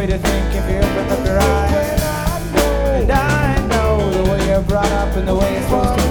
way to think if you open up your eyes. And I know the way you're brought up and the way it's supposed to